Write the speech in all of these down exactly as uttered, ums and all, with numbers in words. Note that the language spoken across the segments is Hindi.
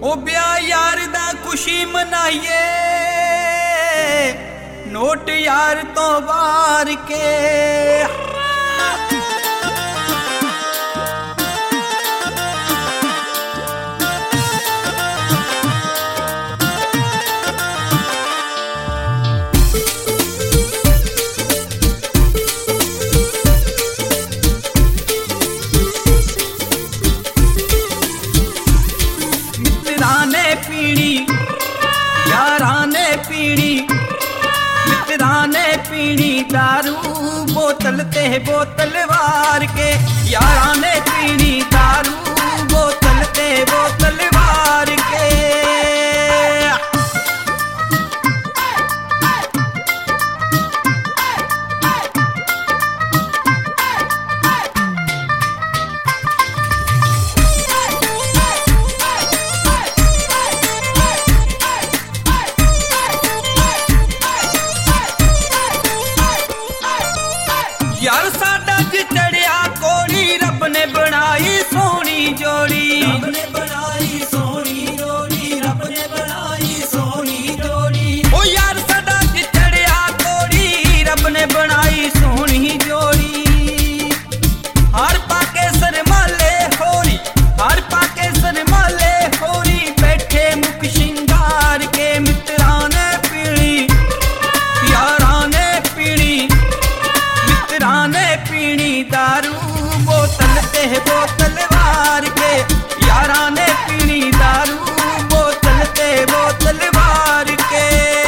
ओ ब्याह यार दा खुशी मनाइए, नोट यार तो वार के। पीड़ी यारां ने पीड़ी, मित्रां ने पीड़ी दारू, बोतल ते बोतल वार के। यारां ने पीड़ी दारू, बोतल ते बोतल वार के। यार साडा च चढ़िया कोड़ी, रब ने बनाई सोहनी जोड़ी। रब ने बनाई सोहनी जोड़ी, रब ने बनाई सोहनी जोड़ी। ओ यार साडा च चढ़िया कोड़ी, रब ने बनाई सोहनी जोड़ी। हर पाके सरमाले होरी, हर पाके सरमाले होरी, बैठे मुख शिंगार के। मित्रां ने पीड़ी यारां ने पीड़ी, मित्रां ने पीड़ी दारू, बोतल ते बोतल वार के। यारां ने पीड़ी दारू, बोतल ते बोतल वार के।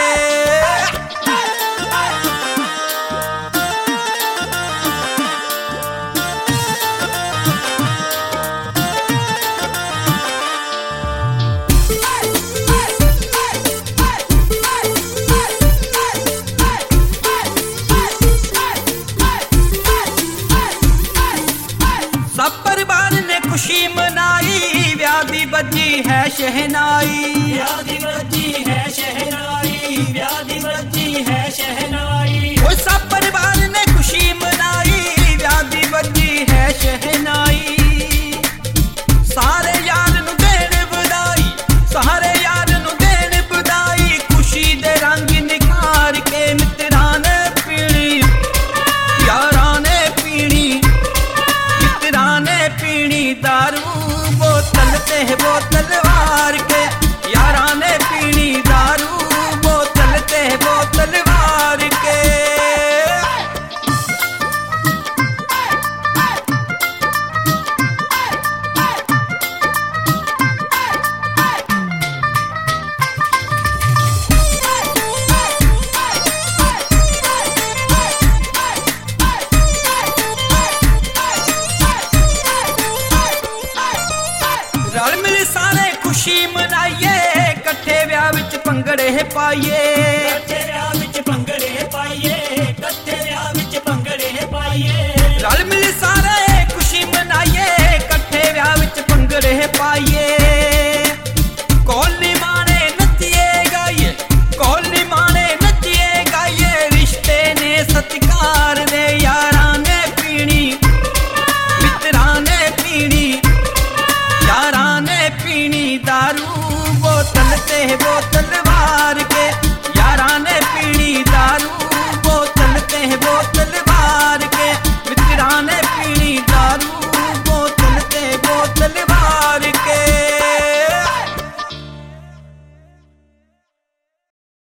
सब परिवार ने खुशी मनाई, ब्याह दी बजी है शहनाई। ब्याह दी बजी है शहनाई, ब्याह दी बजी है शहनाई। ओ सब परिवार ने खुशी मनाई, ब्याह दी बजी है शहनाई। सारे यार नू देण बधाई, सारे यार नू देण बधाई, खुशी दे रंग निखार के। मित्रां ने पीड़ी यारां ने पीड़ी, मित्रां ने पीड़ी दारू, बोतल ते बोतल वार के। यारां ने पीड़ी दारू, बोतल ते बोतल वार के। रल मिल सारे खुशी मनाइए, कट्ठे ब्याह विच भंगड़े पाइए। कट्ठे ब्याह विच भंगड़े पाइए, कट्ठे ब्याह विच भंगड़े पाइए। रल मिल सारे खुशी मनाइए, कट्ठे ब्याह विच भंगड़े पाइए। कोली माने नचिए गाइए, कोली माने नचिए गाइए, रिश्ते ने सत्कार दे। यारां ने पीड़ी मित्रां ने पीड़ी, यारां ने पीड़ी दारू, बोतल ते